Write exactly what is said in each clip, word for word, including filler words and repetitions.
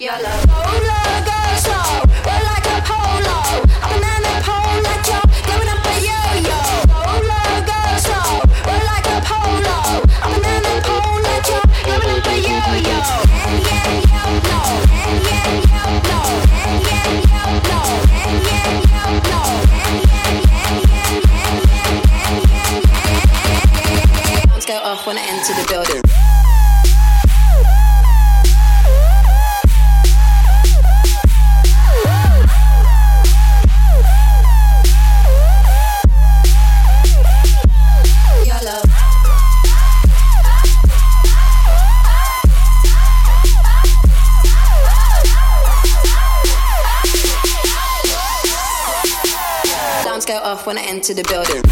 Your love. Roller go slow, roll like a polo. Up and down the pole like you're blowing up a yo-yo. Roller go slow, roll like a polo. Up and down the pole like you're blowing up a yo-yo. And yeah, yo, no. And yeah, yo, no. And yeah, yo, no. And yeah, yo, no. And yeah, yeah, yeah, yeah, yeah, yeah, yeah, yeah. Sounds go off when I enter the building. Go off when I enter the building.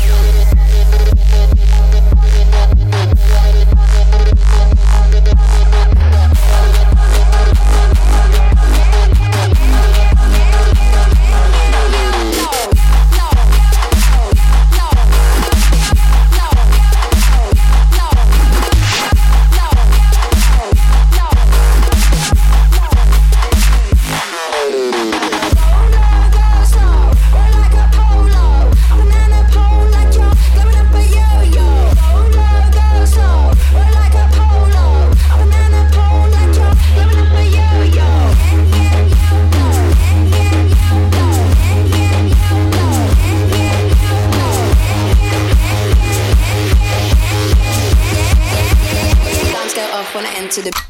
When I enter the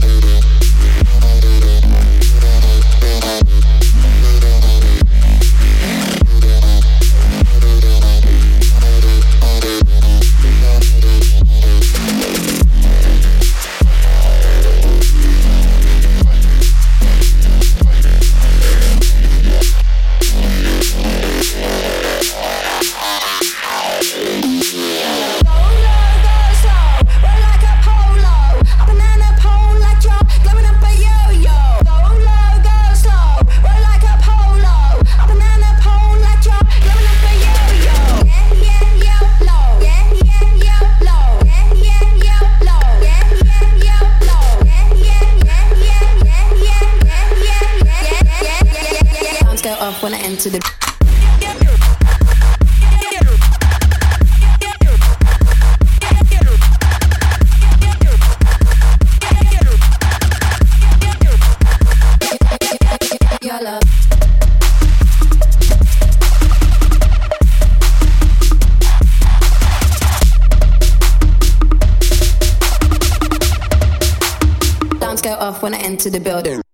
go off when I enter the your love. Sounds go off when I enter the building.